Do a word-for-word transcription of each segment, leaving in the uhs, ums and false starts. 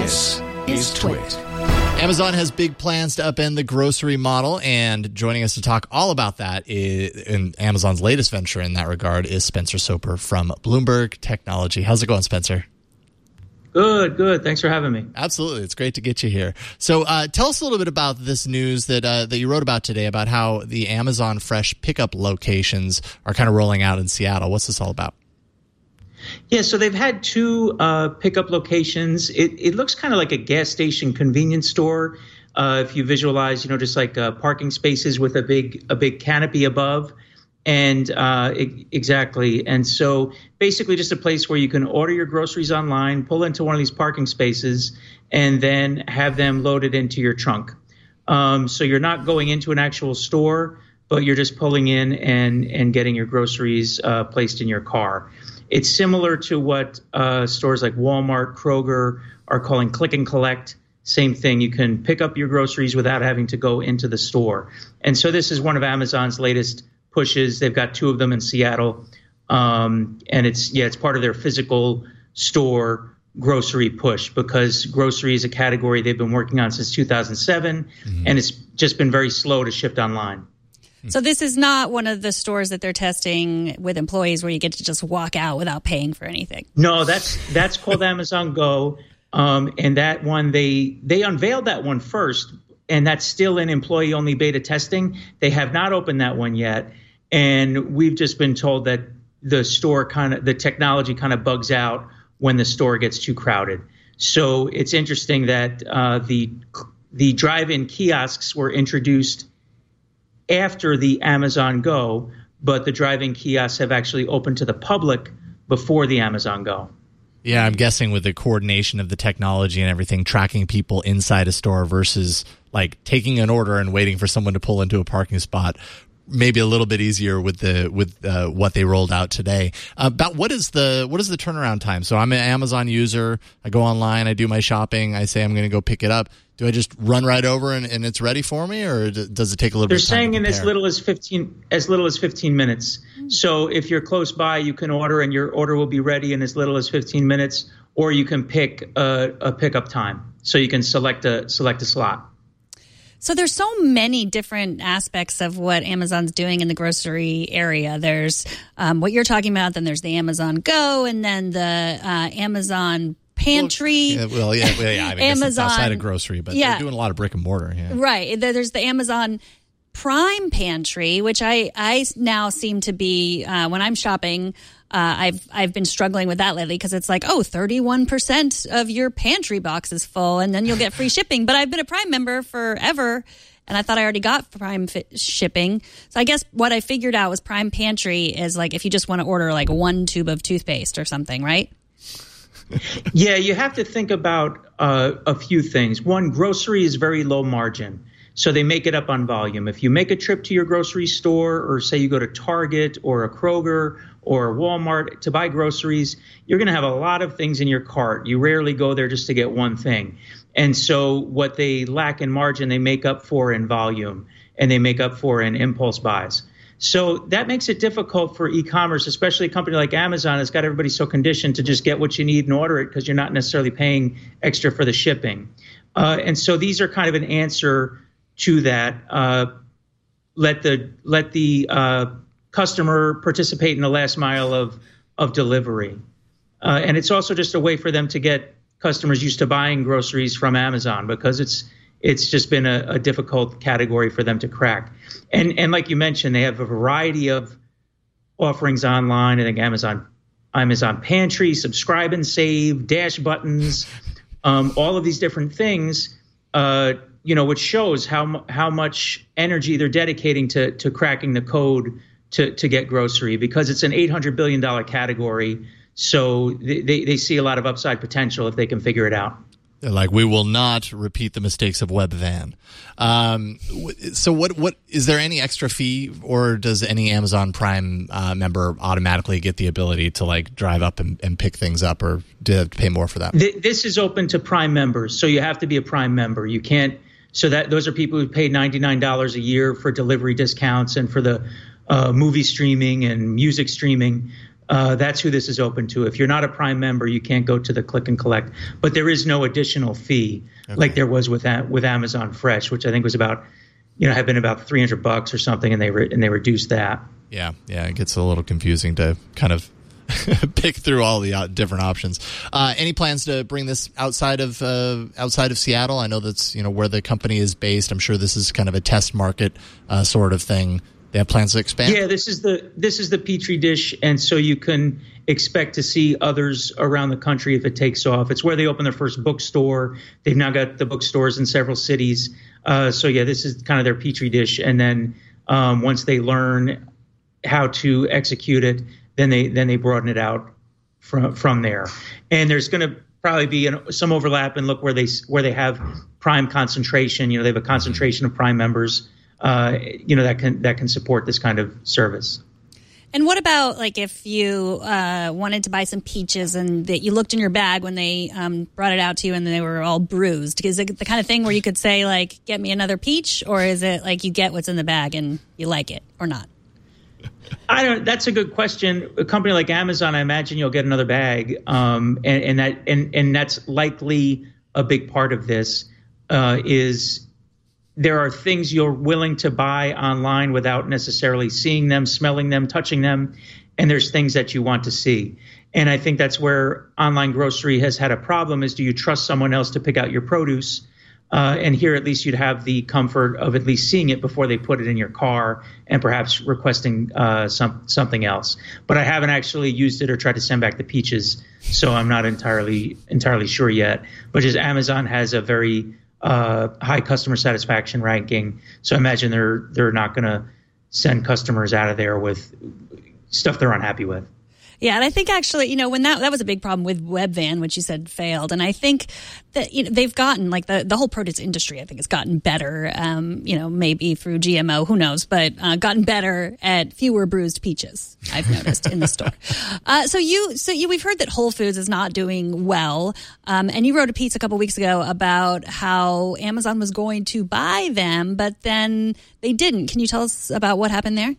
This is Twit. Amazon has big plans to upend the grocery model, and joining us to talk all about that is, in Amazon's latest venture in that regard, is Spencer Soper from Bloomberg Technology. How's it going, Spencer? Good, good. Thanks for having me. Absolutely. It's great to get you here. So uh, tell us a little bit about this news that uh, that you wrote about today about how the Amazon Fresh pickup locations are kind of rolling out in Seattle. What's this all about? Yeah, so they've had two uh, pickup locations. It, it looks kind of like a gas station convenience store. Uh, if you visualize, you know, just like uh, parking spaces with a big a big canopy above. And uh, it, exactly. And so basically just a place where you can order your groceries online, pull into one of these parking spaces, and then have them loaded into your trunk. Um, so you're not going into an actual store, but you're just pulling in and, and getting your groceries uh, placed in your car. It's similar to what uh, stores like Walmart, Kroger are calling click and collect. Same thing. You can pick up your groceries without having to go into the store. And so this is one of Amazon's latest pushes. They've got two of them in Seattle. Um, and it's, yeah, it's part of their physical store grocery push, because grocery is a category they've been working on since two thousand seven, mm-hmm. and it's just been very slow to shift online. So this is not one of the stores that they're testing with employees where you get to just walk out without paying for anything. No, that's that's called Amazon Go. Um, and that one, they they unveiled that one first, and that's still in employee-only beta testing. They have not opened that one yet. And we've just been told that the store kind of, the technology kind of bugs out when the store gets too crowded. So it's interesting that uh, the the drive-in kiosks were introduced after the Amazon Go, but the drive-in kiosks have actually opened to the public before the Amazon Go. Yeah, I'm guessing with the coordination of the technology and everything, tracking people inside a store versus like taking an order and waiting for someone to pull into a parking spot, maybe a little bit easier with the with uh, what they rolled out today. Uh, about what is the what is the turnaround time? So I'm an Amazon user. I go online, I do my shopping. I say I'm going to go pick it up. Do I just run right over and, and it's ready for me, or does it take a little They're bit of time? They're saying to in as little as fifteen as little as fifteen minutes. So if you're close by, you can order, and your order will be ready in as little as fifteen minutes, or you can pick a, a pickup time. So you can select a select a slot. So there's so many different aspects of what Amazon's doing in the grocery area. There's um, what you're talking about, then there's the Amazon Go, and then the uh, Amazon Pantry. Well, yeah, well, yeah, well, yeah I mean, Amazon, outside of grocery, but yeah. They're doing a lot of brick and mortar. Yeah. Right. There's the Amazon Prime Pantry, which I, I now seem to be, uh, when I'm shopping, uh, I've I've been struggling with that lately, because it's like, oh, thirty-one percent of your pantry box is full, and then you'll get free shipping. But I've been a Prime member forever, and I thought I already got Prime fi- shipping. So I guess what I figured out was Prime Pantry is like if you just want to order like one tube of toothpaste or something, right? Yeah, you have to think about uh, a few things. One, grocery is very low margin, so they make it up on volume. If you make a trip to your grocery store, or say you go to Target or a Kroger or a Walmart to buy groceries, you're going to have a lot of things in your cart. You rarely go there just to get one thing. And so what they lack in margin, they make up for in volume, and they make up for in impulse buys. So that makes it difficult for e-commerce, especially a company like Amazon that's got everybody so conditioned to just get what you need and order it, because you're not necessarily paying extra for the shipping. Uh, and so these are kind of an answer to that. Uh, let the let the uh, customer participate in the last mile of of delivery. Uh, and it's also just a way for them to get customers used to buying groceries from Amazon, because it's It's just been a, a difficult category for them to crack. And and like you mentioned, they have a variety of offerings online. I think Amazon, Amazon Pantry, Subscribe and Save, Dash buttons, um, all of these different things, uh, you know, which shows how how much energy they're dedicating to to cracking the code to to get grocery, because it's an eight hundred billion dollars category. So they, they, they see a lot of upside potential if they can figure it out. They're like, we will not repeat the mistakes of Webvan. Um, so what, what, is there any extra fee, or does any Amazon Prime uh, member automatically get the ability to like drive up and, and pick things up, or do they have to pay more for that? This is open to Prime members. So you have to be a Prime member. You can't, so that those are people who pay ninety-nine dollars a year for delivery discounts and for the uh, movie streaming and music streaming. Uh, that's who this is open to. If you're not a Prime member, you can't go to the click and collect. But there is no additional fee okay. like there was with with Amazon Fresh, which I think was about, you know, had been about three hundred bucks or something, and they re- and they reduced that. Yeah, yeah, it gets a little confusing to kind of pick through all the uh, different options. Uh, any plans to bring this outside of uh, outside of Seattle? I know that's, you know, where the company is based. I'm sure this is kind of a test market uh, sort of thing. They have plans to expand? Yeah, this is the this is the Petri dish, and so you can expect to see others around the country if it takes off. It's where they opened their first bookstore. They've now got the bookstores in several cities. Uh, so yeah, this is kind of their Petri dish, and then um, once they learn how to execute it, then they then they broaden it out from from there. And there's going to probably be an, some overlap, and look where they where they have Prime concentration. You know, they have a concentration of Prime members. Uh, you know, that can that can support this kind of service. And what about, like, if you uh, wanted to buy some peaches and that you looked in your bag when they um, brought it out to you and they were all bruised? Is it the kind of thing where you could say, like, get me another peach? Or is it like you get what's in the bag and you like it or not? I don't. That's a good question. A company like Amazon, I imagine you'll get another bag, um, and, and that and and that's likely a big part of this. Uh, is there are things you're willing to buy online without necessarily seeing them, smelling them, touching them, and there's things that you want to see. And I think that's where online grocery has had a problem: is do you trust someone else to pick out your produce? Uh, and here, at least, you'd have the comfort of at least seeing it before they put it in your car and perhaps requesting uh, some something else. But I haven't actually used it or tried to send back the peaches, so I'm not entirely entirely sure yet. But just Amazon has a very uh, high customer satisfaction ranking, so I imagine they're they're not going to send customers out of there with stuff they're unhappy with. Yeah, and I think actually, you know, when that that was a big problem with Webvan, which you said failed, and I think that, you know, they've gotten, like, the, the whole produce industry, I think, has gotten better, um, you know, maybe through G M O, who knows, but uh, gotten better at fewer bruised peaches, I've noticed, in the store. Uh, so you, so you, we've heard that Whole Foods is not doing well, um, and you wrote a piece a couple weeks ago about how Amazon was going to buy them, but then they didn't. Can you tell us about what happened there?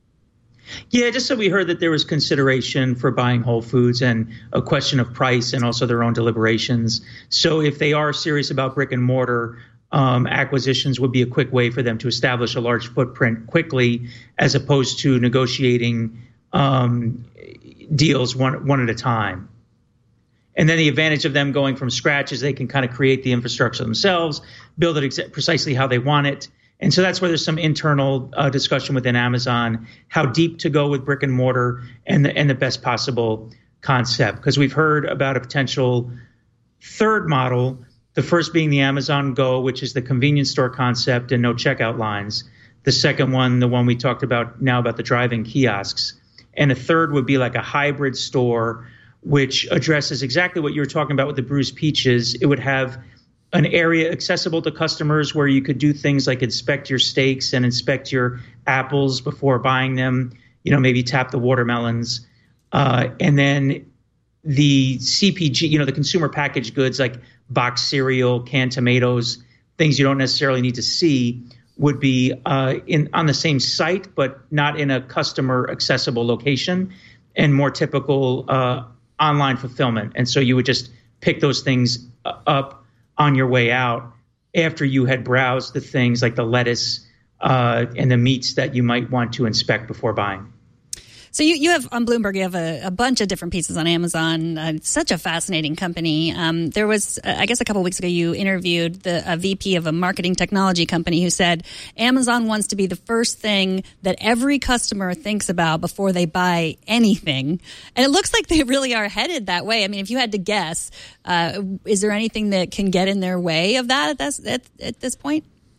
Yeah, just so we heard that there was consideration for buying Whole Foods and a question of price and also their own deliberations. So if they are serious about brick and mortar, um, acquisitions would be a quick way for them to establish a large footprint quickly, as opposed to negotiating um, deals one one at a time. And then the advantage of them going from scratch is they can kind of create the infrastructure themselves, build it ex- precisely how they want it. And so that's where there's some internal uh, discussion within Amazon, how deep to go with brick and mortar and the, and the best possible concept. Because we've heard about a potential third model, the first being the Amazon Go, which is the convenience store concept and no checkout lines. The second one, the one we talked about now about the drive-in kiosks. And a third would be like a hybrid store, which addresses exactly what you were talking about with the bruised peaches. It would have an area accessible to customers where you could do things like inspect your steaks and inspect your apples before buying them, you know, maybe tap the watermelons. Uh, and then the C P G, you know, the consumer packaged goods like boxed cereal, canned tomatoes, things you don't necessarily need to see, would be uh, in on the same site, but not in a customer accessible location, and more typical uh, online fulfillment. And so you would just pick those things up on your way out after you had browsed the things like the lettuce uh, and the meats that you might want to inspect before buying. So you, you have on Bloomberg, you have a, a bunch of different pieces on Amazon. Uh, it's such a fascinating company. Um, there was, uh, I guess a couple of weeks ago, you interviewed the a V P of a marketing technology company who said Amazon wants to be the first thing that every customer thinks about before they buy anything. And it looks like they really are headed that way. I mean, if you had to guess, uh, is there anything that can get in their way of that at this, at, at this point?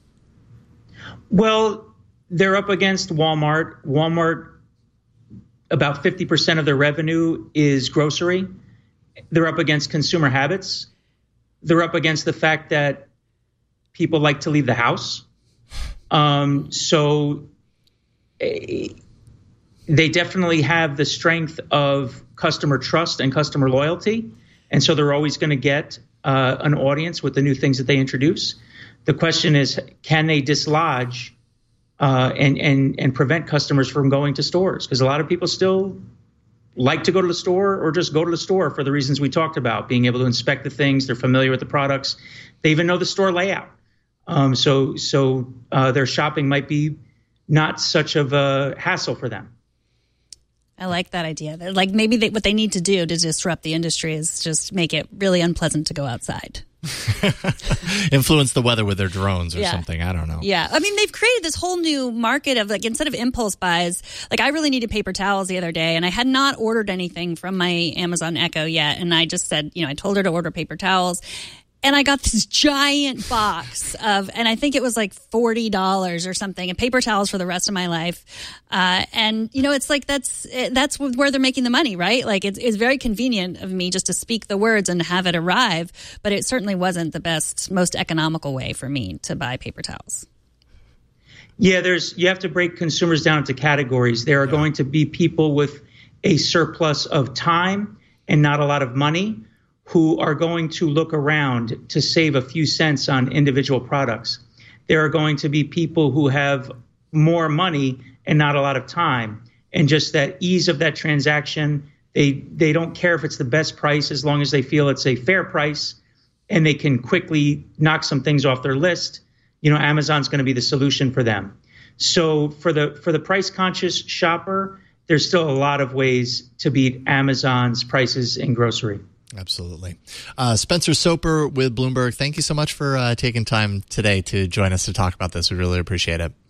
Well, they're up against Walmart. Walmart, about fifty percent of their revenue is grocery. They're up against consumer habits. They're up against the fact that people like to leave the house. Um, so uh, they definitely have the strength of customer trust and customer loyalty. And so they're always going to get uh, an audience with the new things that they introduce. The question is, can they dislodge Uh, and and and prevent customers from going to stores? Because a lot of people still like to go to the store or just go to the store for the reasons we talked about, being able to inspect the things. They're familiar with the products. They even know the store layout. Um, so so uh, their shopping might be not such of a hassle for them. I like that idea. Like maybe they, what they need to do to disrupt the industry is just make it really unpleasant to go outside. Influence the weather with their drones or yeah. something. I don't know. Yeah. I mean, they've created this whole new market of like, instead of impulse buys, like I really needed paper towels the other day and I had not ordered anything from my Amazon Echo yet. And I just said, you know, I told her to order paper towels. And I got this giant box of, and I think it was like forty dollars or something, and paper towels for the rest of my life. Uh, and, you know, it's like that's that's where they're making the money, right? Like it's, it's very convenient of me just to speak the words and have it arrive. But it certainly wasn't the best, most economical way for me to buy paper towels. Yeah, there's you have to break consumers down into categories. There are yeah. going to be people with a surplus of time and not a lot of money who are going to look around to save a few cents on individual products. There are going to be people who have more money and not a lot of time. And just that ease of that transaction, they they don't care if it's the best price as long as they feel it's a fair price and they can quickly knock some things off their list. You know, Amazon's going to be the solution for them. So for the for the price conscious shopper, there's still a lot of ways to beat Amazon's prices in grocery. Absolutely. Uh, Spencer Soper with Bloomberg, thank you so much for uh, taking time today to join us to talk about this. We really appreciate it.